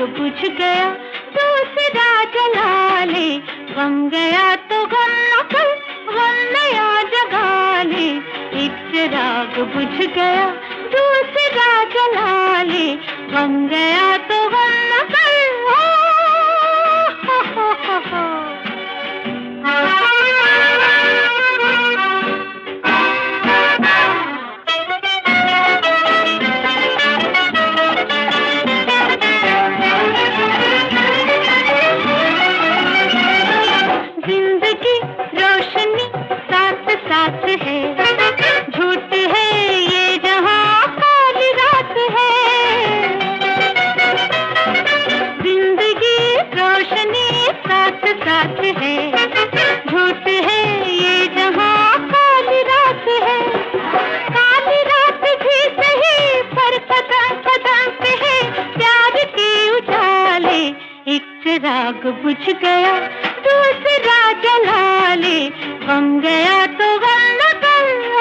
बुझ गया, दूसरा जला ले, गम गया तो गम न कर, गम नया जगा ले। एक चिराग बुझ गया, दूसरा जला ले, गम गया तो गम न कर। जिंदगी रोशनी साथ साथ है, झूठ है ये जहां काली रात है। जिंदगी रोशनी साथ साथ है, झूठ है ये जहां काली रात है। काली रात भी सही पर कदम कदम पे है प्यार के उजाले। एक चिराग बुझ गया, दूसरा जला ले, गम गया तो गम न कर।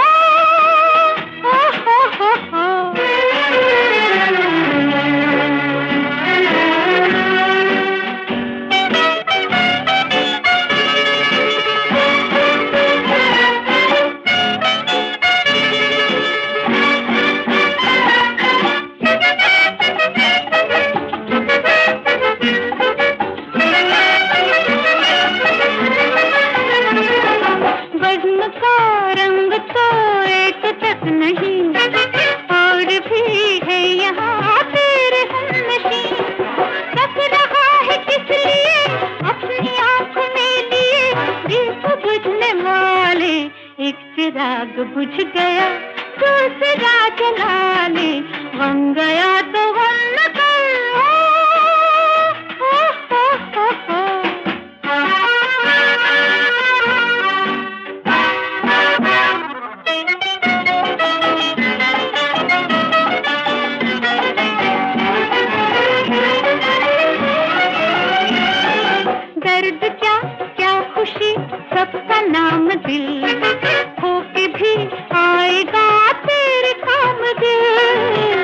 बज़्म का रंग तो एक तक नहीं, और भी है यहाँ तेरे हमनशी। तक रहा है किस लिए अपनी आँख में लिए दीप बुझने वाले। एक चिराग बुझ गया, दूसरा जला ले, गम गया तो गम न कर। दर्द क्या क्या खुशी सबका नाम दिल, होके भी आएगा तेरे काम दिल।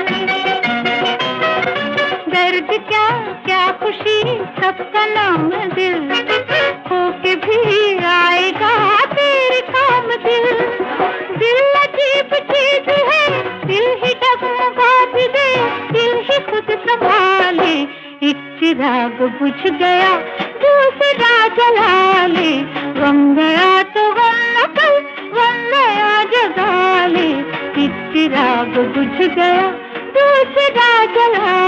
दर्द क्या क्या खुशी सबका नाम दिल, होके भी आएगा तेरे काम दिल। दिल अजीब चीज है, दिल ही डगमगा भी दे, दिल ही खुद संभाले। एक चिराग बुझ गया, दूसरा जला ले, गम गया तो गम न कर, गम नया जगा ले। एक चिराग बुझ गया, दूसरा जला